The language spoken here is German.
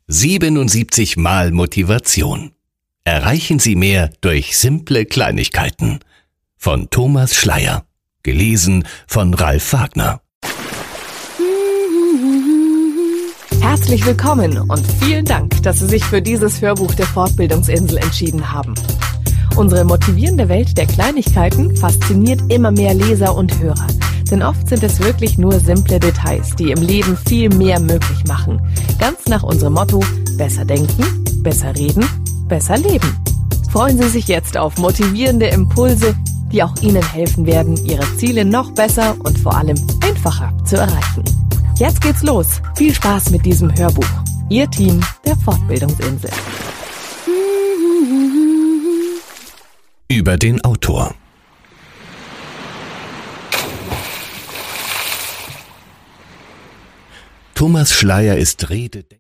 77 Mal Motivation. Erreichen Sie mehr durch simple Kleinigkeiten. Von Thomas Schleier. Gelesen von Ralf Wagner. Herzlich willkommen und vielen Dank, dass Sie sich für dieses Hörbuch der Fortbildungsinsel entschieden haben. Unsere motivierende Welt der Kleinigkeiten fasziniert immer mehr Leser und Hörer. Denn oft sind es wirklich nur simple Details, die im Leben viel mehr möglich machen. Ganz nach unserem Motto: besser denken, besser reden, besser leben. Freuen Sie sich jetzt auf motivierende Impulse, die auch Ihnen helfen werden, Ihre Ziele noch besser und vor allem einfacher zu erreichen. Jetzt geht's los. Viel Spaß mit diesem Hörbuch. Ihr Team der Fortbildungsinsel. Über den Autor. Thomas Schleier ist